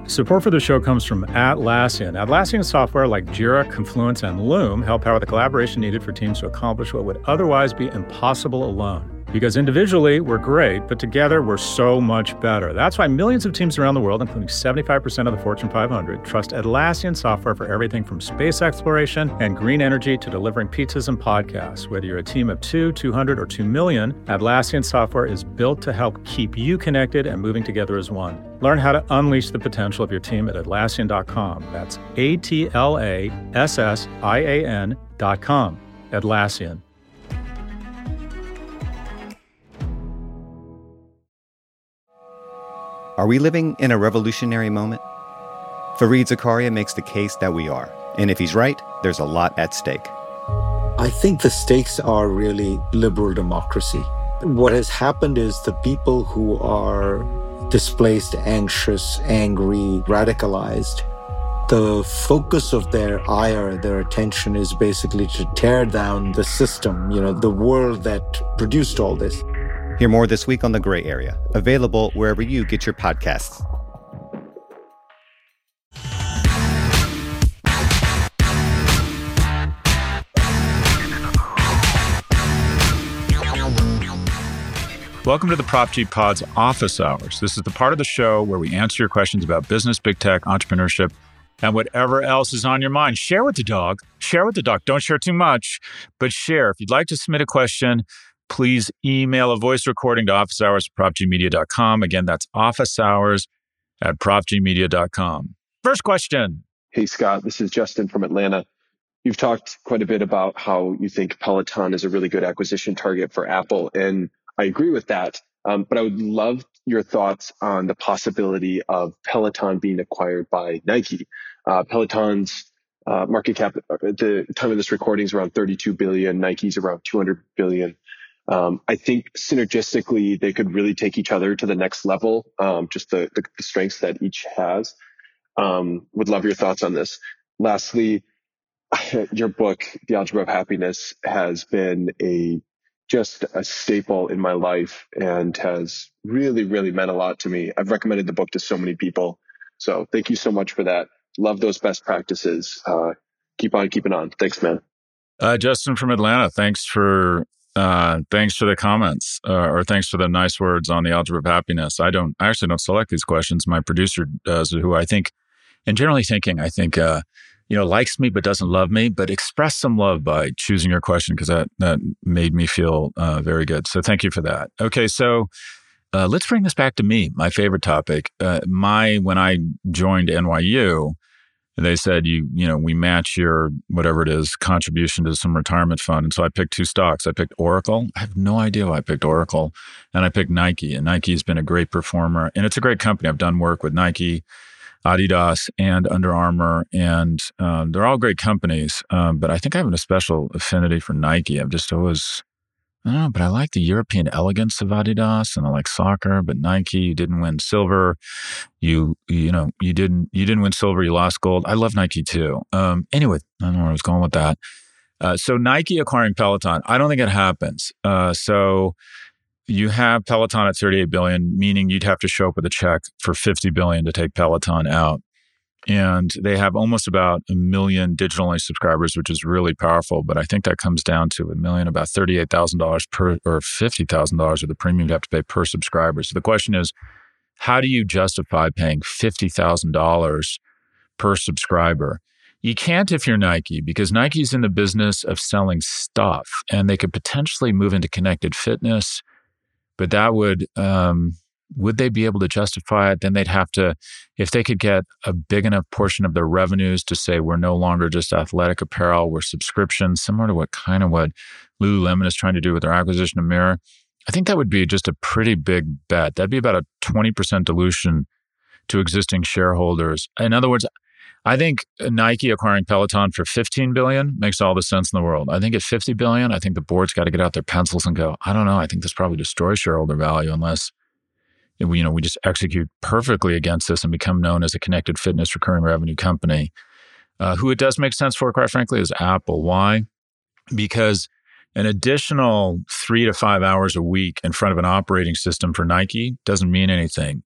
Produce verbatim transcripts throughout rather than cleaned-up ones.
Support for the show comes from Atlassian. Atlassian software like Jira, Confluence, and Loom help power the collaboration needed for teams to accomplish what would otherwise be impossible alone. Because individually, we're great, but together, we're so much better. That's why millions of teams around the world, including seventy-five percent of the Fortune five hundred, trust Atlassian software for everything from space exploration and green energy to delivering pizzas and podcasts. Whether you're a team of two, two hundred, or two million, Atlassian software is built to help keep you connected and moving together as one. Learn how to unleash the potential of your team at Atlassian dot com. That's A T L A S S I A N dot com. Atlassian. Are we living in a revolutionary moment? Fareed Zakaria makes the case that we are. And if he's right, there's a lot at stake. I think the stakes are really liberal democracy. What has happened is the people who are displaced, anxious, angry, radicalized, the focus of their ire, their attention is basically to tear down the system, you know, the world that produced all this. Hear more this week on The Gray Area, available wherever you get your podcasts. Welcome to the Prop G Pod's Office Hours. This is the part of the show where we answer your questions about business, big tech, entrepreneurship, and whatever else is on your mind. Share with the dog. Share with the dog. Don't share too much, but share. If you'd like to submit a question, please email a voice recording to office hours at prop g media dot com. Again, that's office hours at prop g media dot com. First question. Hey, Scott, this is Justin from Atlanta. You've talked quite a bit about how you think Peloton is a really good acquisition target for Apple, and I agree with that. Um, but I would love your thoughts on the possibility of Peloton being acquired by Nike. Uh, Peloton's uh, market cap at the time of this recording is around thirty-two billion dollars. Nike's around two hundred billion dollars. Um, I think synergistically, they could really take each other to the next level, um, just the, the, the strengths that each has. Um, would love your thoughts on this. Lastly, your book, The Algebra of Happiness, has been a just a staple in my life and has really, really meant a lot to me. I've recommended the book to so many people. So thank you so much for that. Love those best practices. Uh, keep on keeping on. Thanks, man. Uh, Justin from Atlanta, thanks for uh, thanks for the comments, uh, or thanks for the nice words on The Algebra of Happiness. I don't, I actually don't select these questions. My producer does, who I think, and generally thinking, I think, uh, you know, likes me but doesn't love me, but express some love by choosing your question, because that that made me feel uh, very good. So thank you for that. Okay, so uh, let's bring this back to me, my favorite topic. Uh, my when I joined N Y U, they said you you know we match your whatever it is contribution to some retirement fund, and so I picked two stocks. I picked Oracle. I have no idea why I picked Oracle, and I picked Nike. And Nike has been a great performer, and it's a great company. I've done work with Nike, Adidas, and Under Armour, and um, they're all great companies. Um, but I think I have a special affinity for Nike. I've just always, I don't know, but I like the European elegance of Adidas, and I like soccer. But Nike, you didn't win silver. You, you know, you didn't, you didn't win silver. You lost gold. I love Nike too. Um, anyway, I don't know where I was going with that. Uh, so Nike acquiring Peloton, I don't think it happens. Uh, so. You have Peloton at thirty-eight billion dollars, meaning you'd have to show up with a check for fifty billion dollars to take Peloton out. And they have almost about a million digital-only subscribers, which is really powerful. But I think that comes down to a million, about thirty-eight thousand dollars per, or fifty thousand dollars of the premium you have to pay per subscriber. So the question is, how do you justify paying fifty thousand dollars per subscriber? You can't if you're Nike, because Nike's in the business of selling stuff, and they could potentially move into connected fitness. But that would, um, would they be able to justify it? Then they'd have to, if they could get a big enough portion of their revenues to say, we're no longer just athletic apparel, we're subscriptions, similar to what kind of what Lululemon is trying to do with their acquisition of Mirror. I think that would be just a pretty big bet. That'd be about a twenty percent dilution to existing shareholders. In other words, I think Nike acquiring Peloton for fifteen billion dollars makes all the sense in the world. I think at fifty billion dollars, I think the board's got to get out their pencils and go, I don't know, I think this probably destroys shareholder value unless we, you know, we just execute perfectly against this and become known as a connected fitness recurring revenue company. Uh, who it does make sense for, quite frankly, is Apple. Why? Because an additional three to five hours a week in front of an operating system for Nike doesn't mean anything.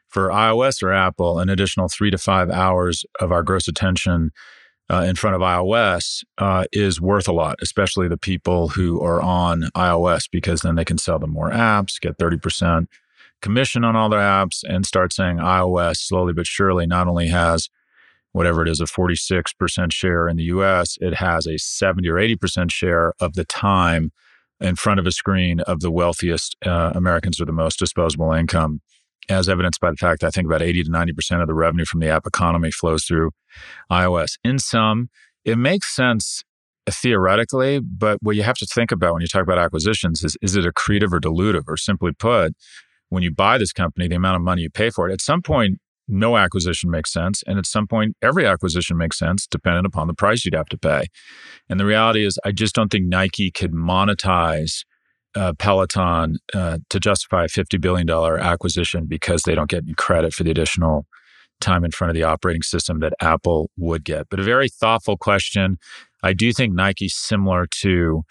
For iOS or Apple, an additional three to five hours of our gross attention uh, in front of iOS uh, is worth a lot, especially the people who are on iOS, because then they can sell them more apps, get thirty percent commission on all their apps, and start saying iOS slowly but surely not only has whatever it is, a forty-six percent share in the U S, it has a seventy or eighty percent share of the time in front of a screen of the wealthiest uh, Americans with the most disposable income, as evidenced by the fact that I think about eighty to ninety percent of the revenue from the app economy flows through iOS. In sum, it makes sense theoretically, but what you have to think about when you talk about acquisitions is, is it accretive or dilutive? Or simply put, when you buy this company, the amount of money you pay for it, at some point, no acquisition makes sense. And at some point, every acquisition makes sense depending upon the price you'd have to pay. And the reality is, I just don't think Nike could monetize uh, Peloton uh, to justify a fifty billion dollars acquisition because they don't get any credit for the additional time in front of the operating system that Apple would get. But a very thoughtful question. I do think Nike's similar to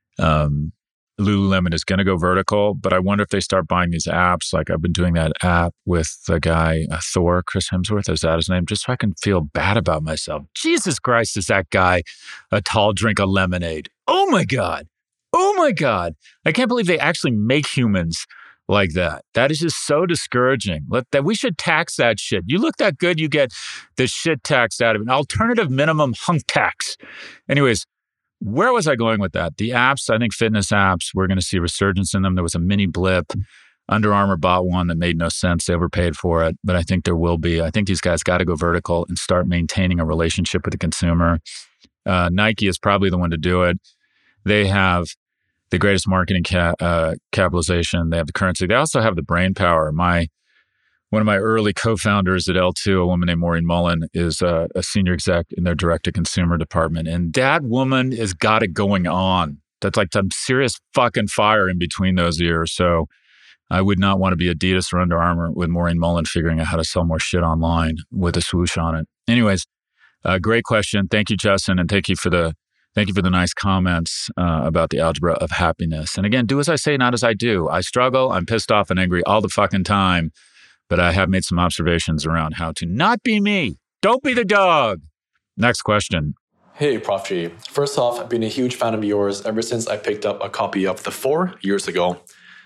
um, Lululemon is going to go vertical, but I wonder if they start buying these apps. Like I've been doing that app with the guy, uh, Thor, Chris Hemsworth, is that his name? Just so I can feel bad about myself. Jesus Christ, is that guy a tall drink of lemonade? Oh my God. Oh my God. I can't believe they actually make humans like that. That is just so discouraging. Let that we should tax that shit. You look that good, you get the shit taxed out of it. An alternative minimum hunk tax. Anyways, where was I going with that? The apps, I think fitness apps, we're going to see a resurgence in them. There was a mini blip. Under Armour bought one that made no sense. They overpaid for it, but I think there will be. I think these guys got to go vertical and start maintaining a relationship with the consumer. Uh, Nike is probably the one to do it. They have the greatest marketing ca- uh, capitalization. They have the currency. They also have the brain power. My One of my early co-founders at L two, a woman named Maureen Mullen, is a, a senior exec in their direct-to-consumer department. And that woman has got it going on. That's like some serious fucking fire in between those ears. So I would not want to be Adidas or Under Armour with Maureen Mullen figuring out how to sell more shit online with a swoosh on it. Anyways, uh, great question. Thank you, Justin, and thank you for the thank you for the nice comments uh, about the algebra of happiness. And again, do as I say, not as I do. I struggle. I'm pissed off and angry all the fucking time. But I have made some observations around how to not be me. Don't be the dog. Next question. Hey, Prof G. First off, I've been a huge fan of yours ever since I picked up a copy of The Four years ago.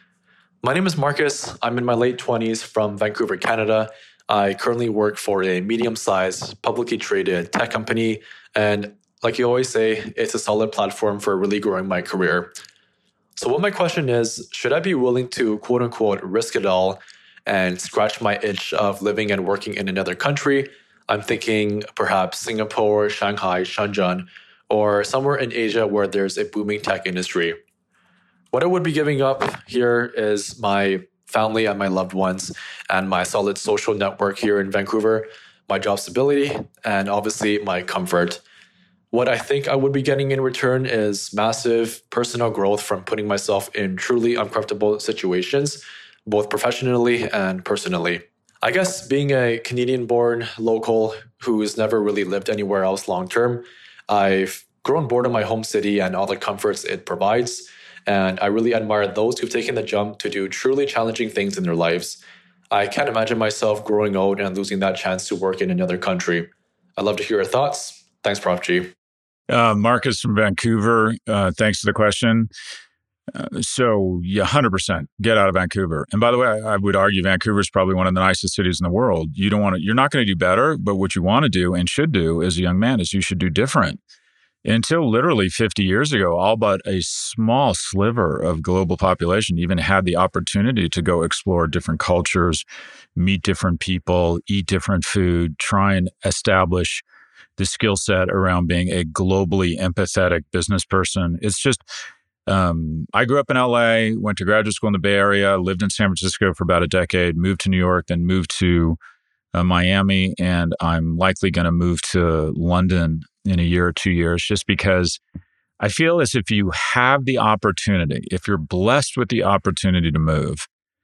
My name is Marcus. I'm in my late twenties from Vancouver, Canada. I currently work for a medium-sized, publicly traded tech company. And like you always say, it's a solid platform for really growing my career. So what my question is, should I be willing to quote-unquote risk it all and scratch my itch of living and working in another country? I'm thinking perhaps Singapore, Shanghai, Shenzhen, or somewhere in Asia where there's a booming tech industry. What I would be giving up here is my family and my loved ones and my solid social network here in Vancouver, my job stability, and obviously my comfort. What I think I would be getting in return is massive personal growth from putting myself in truly uncomfortable situations, both professionally and personally. I guess being a Canadian-born local who's never really lived anywhere else long-term, I've grown bored of my home city and all the comforts it provides, and I really admire those who've taken the jump to do truly challenging things in their lives. I can't imagine myself growing old and losing that chance to work in another country. I'd love to hear your thoughts. Thanks, Prof G. Uh, Marcus from Vancouver, uh, thanks for the question. Uh, so, yeah, one hundred percent get out of Vancouver. And by the way, I, I would argue Vancouver is probably one of the nicest cities in the world. You don't want to, you're not going to do better, but what you want to do and should do as a young man is you should do different. Until literally fifty years ago, all but a small sliver of global population even had the opportunity to go explore different cultures, meet different people, eat different food, try and establish the skill set around being a globally empathetic business person. It's just, um, I grew up in L A, went to graduate school in the Bay Area, lived in San Francisco for about a decade, moved to New York, then moved to uh, Miami, and I'm likely going to move to London in a year or two years, just because I feel as if you have the opportunity, if you're blessed with the opportunity to move,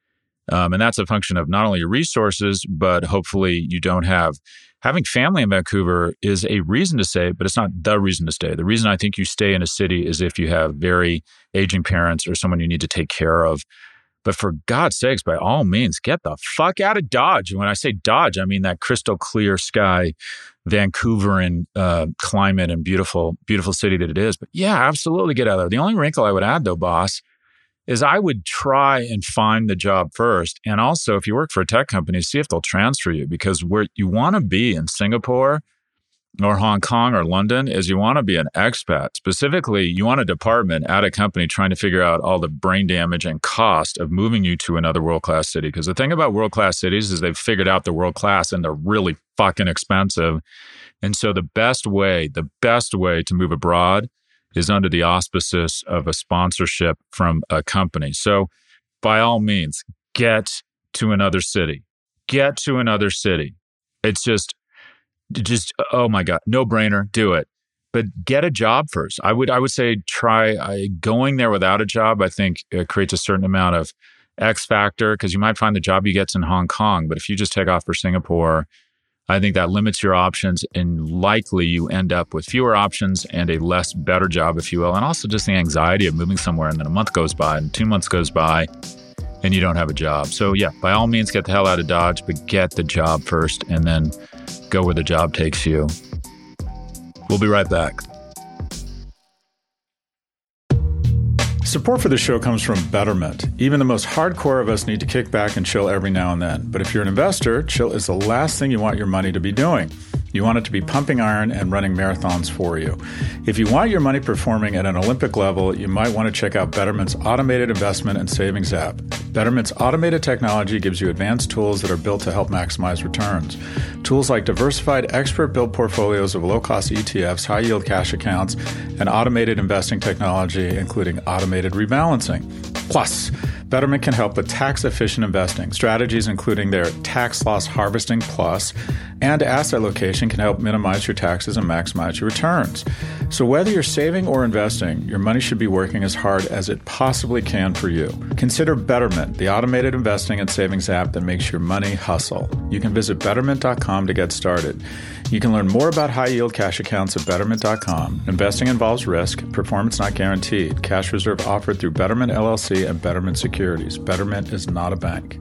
um, and that's a function of not only your resources, but hopefully you don't have, having family in Vancouver is a reason to stay, but it's not the reason to stay. The reason I think you stay in a city is if you have very aging parents or someone you need to take care of. But for God's sakes, by all means, get the fuck out of Dodge. And when I say Dodge, I mean that crystal clear sky, Vancouveran uh, climate and beautiful, beautiful city that it is. But yeah, absolutely get out of there. The only wrinkle I would add though, boss, is I would try and find the job first. And also, if you work for a tech company, see if they'll transfer you, because where you want to be in Singapore or Hong Kong or London is you want to be an expat. Specifically, you want a department at a company trying to figure out all the brain damage and cost of moving you to another world-class city. Because the thing about world-class cities is they've figured out the world-class and they're really fucking expensive. And so the best way, the best way to move abroad is under the auspices of a sponsorship from a company. So by all means, get to another city. Get to another city. It's just, just, oh my God, no brainer, do it. But get a job first. I would I would say try I, going there without a job, I think it creates a certain amount of X factor, because you might find the job you get's in Hong Kong, but if you just take off for Singapore, I think that limits your options, and likely you end up with fewer options and a less better job, if you will. And also just the anxiety of moving somewhere and then a month goes by and two months goes by and you don't have a job. So yeah, by all means, get the hell out of Dodge, but get the job first and then go where the job takes you. We'll be right back. Support for the show comes from Betterment. Even the most hardcore of us need to kick back and chill every now and then. But if you're an investor, chill is the last thing you want your money to be doing. You want it to be pumping iron and running marathons for you. If you want your money performing at an Olympic level, you might want to check out Betterment's automated investment and savings app. Betterment's automated technology gives you advanced tools that are built to help maximize returns. Tools like diversified, expert-built portfolios of low-cost E T Fs, high-yield cash accounts, and automated investing technology, including automated rebalancing. Plus, Betterment can help with tax-efficient investing. Strategies including their Tax Loss Harvesting Plus and asset location can help minimize your taxes and maximize your returns. So whether you're saving or investing, your money should be working as hard as it possibly can for you. Consider Betterment, the automated investing and savings app that makes your money hustle. You can visit betterment dot com to get started. You can learn more about high-yield cash accounts at betterment dot com. Investing involves risk. Performance not guaranteed. Cash reserve offered through Betterment L L C and Betterment Securities. Betterment is not a bank.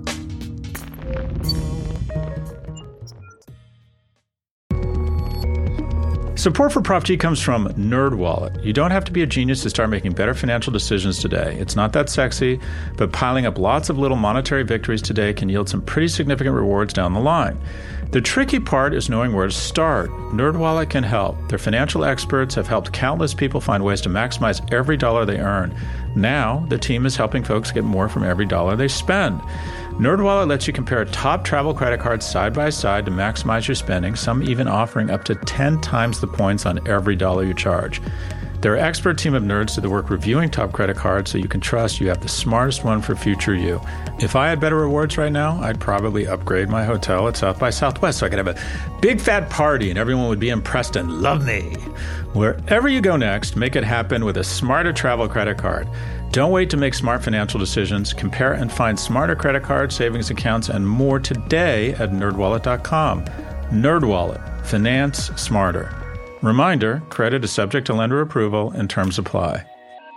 Support for Prof G comes from NerdWallet. You don't have to be a genius to start making better financial decisions today. It's not that sexy, but piling up lots of little monetary victories today can yield some pretty significant rewards down the line. The tricky part is knowing where to start. NerdWallet can help. Their financial experts have helped countless people find ways to maximize every dollar they earn. Now, the team is helping folks get more from every dollar they spend. NerdWallet lets you compare top travel credit cards side by side to maximize your spending, some even offering up to ten times the points on every dollar you charge. Their expert team of nerds do the work reviewing top credit cards so you can trust you have the smartest one for future you. If I had better rewards right now, I'd probably upgrade my hotel at South by Southwest so I could have a big fat party and everyone would be impressed and love me. Wherever you go next, make it happen with a smarter travel credit card. Don't wait to make smart financial decisions. Compare and find smarter credit cards, savings accounts, and more today at nerd wallet dot com. NerdWallet. Finance smarter. Reminder, credit is subject to lender approval and terms apply.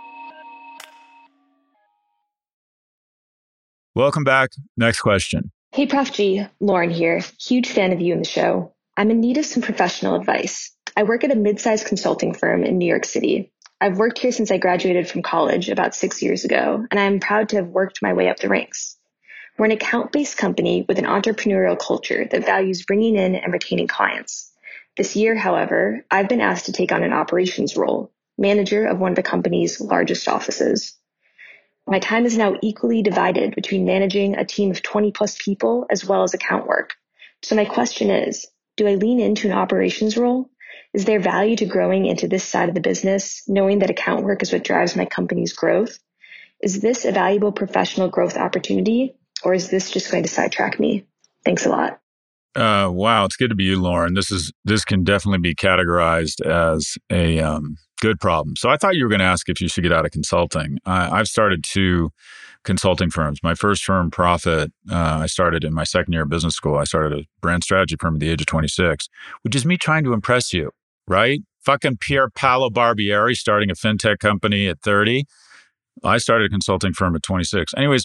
Welcome back. Next question. Hey, Prof G. Lauren here. Huge fan of you and the show. I'm in need of some professional advice. I work at a mid-sized consulting firm in New York City. I've worked here since I graduated from college about six years ago, and I am proud to have worked my way up the ranks. We're an account-based company with an entrepreneurial culture that values bringing in and retaining clients. This year, however, I've been asked to take on an operations role, manager of one of the company's largest offices. My time is now equally divided between managing a team of twenty plus people as well as account work. So my question is, do I lean into an operations role? Is there value to growing into this side of the business, knowing that account work is what drives my company's growth? Is this a valuable professional growth opportunity, or is this just going to sidetrack me? Thanks a lot. Uh, wow, it's good to be you, Lauren. This is this can definitely be categorized as a um, good problem. So I thought you were going to ask if you should get out of consulting. I, I've started two consulting firms. My first firm, Profit, uh, I started in my second year of business school. I started a brand strategy firm at the age of twenty-six, which is me trying to impress you, right? Fucking Pier Paolo Barbieri starting a fintech company at thirty. I started a consulting firm at twenty-six. Anyways,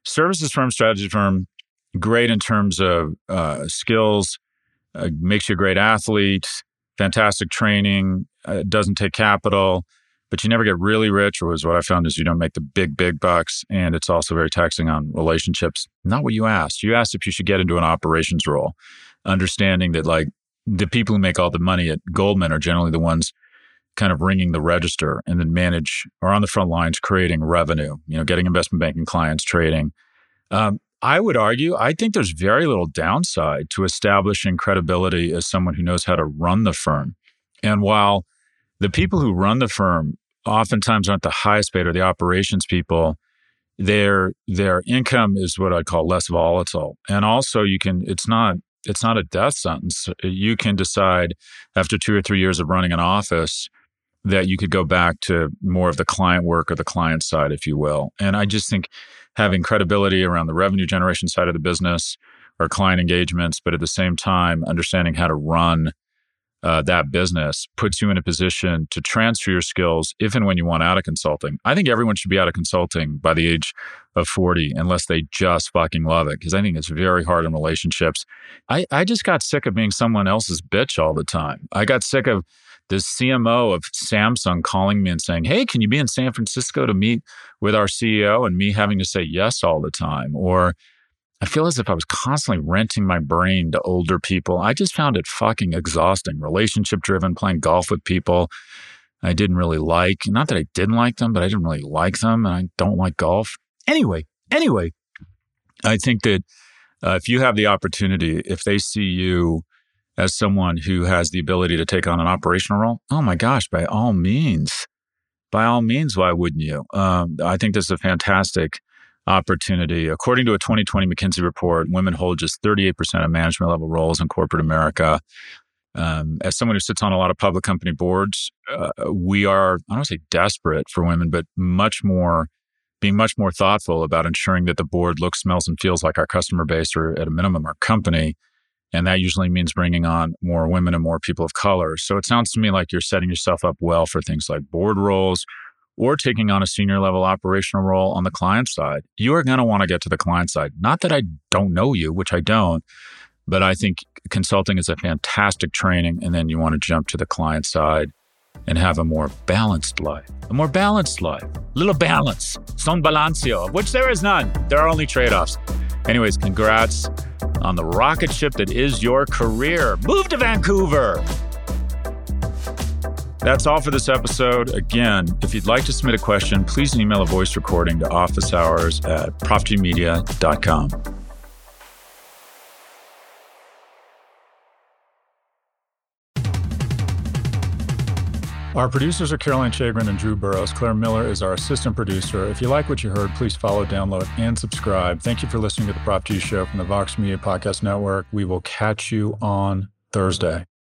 services firm, strategy firm, great in terms of uh, skills, uh, makes you a great athlete, fantastic training, uh, doesn't take capital, but you never get really rich, or is what I found is you don't make the big, big bucks. And it's also very taxing on relationships. Not what you asked. You asked if you should get into an operations role, understanding that like the people who make all the money at Goldman are generally the ones kind of ringing the register and then manage or on the front lines, creating revenue, you know, getting investment banking clients, trading. Um, I would argue, I think there's very little downside to establishing credibility as someone who knows how to run the firm. And while the people who run the firm oftentimes aren't the highest paid or the operations people, their their income is what I'd call less volatile. And also you can, it's not, it's not a death sentence. You can decide after two or three years of running an office that you could go back to more of the client work or the client side, if you will. And I just think having credibility around the revenue generation side of the business or client engagements, but at the same time, understanding how to run uh, that business puts you in a position to transfer your skills if and when you want out of consulting. I think everyone should be out of consulting by the age of forty, unless they just fucking love it, because I think it's very hard in relationships. I, I just got sick of being someone else's bitch all the time. I got sick of this C M O of Samsung calling me and saying, hey, can you be in San Francisco to meet with our C E O? And me having to say yes all the time. Or I feel as if I was constantly renting my brain to older people. I just found it fucking exhausting. Relationship driven, playing golf with people I didn't really like. Not that I didn't like them, but I didn't really like them. And I don't like golf. Anyway, anyway, I think that uh, if you have the opportunity, if they see you as someone who has the ability to take on an operational role, oh my gosh, by all means, by all means, why wouldn't you? Um, I think this is a fantastic opportunity. According to a twenty twenty McKinsey report, women hold just thirty-eight percent of management level roles in corporate America. Um, as someone who sits on a lot of public company boards, uh, we are, I don't want to say desperate for women, but much more, being much more thoughtful about ensuring that the board looks, smells, and feels like our customer base, or at a minimum, our company. And that usually means bringing on more women and more people of color. So it sounds to me like you're setting yourself up well for things like board roles or taking on a senior level operational role on the client side. You are going to want to get to the client side. Not that I don't know you, which I don't, but I think consulting is a fantastic training. And then you want to jump to the client side and have a more balanced life. A more balanced life. Little balance. Son balancio, of which there is none. There are only trade-offs. Anyways, congrats on the rocket ship that is your career. Move to Vancouver. That's all for this episode. Again, if you'd like to submit a question, please email a voice recording to office hours at prop g media dot com. Our producers are Caroline Chagrin and Drew Burrows. Claire Miller is our assistant producer. If you like what you heard, please follow, download, and subscribe. Thank you for listening to the Prop G Show from the Vox Media Podcast Network. We will catch you on Thursday.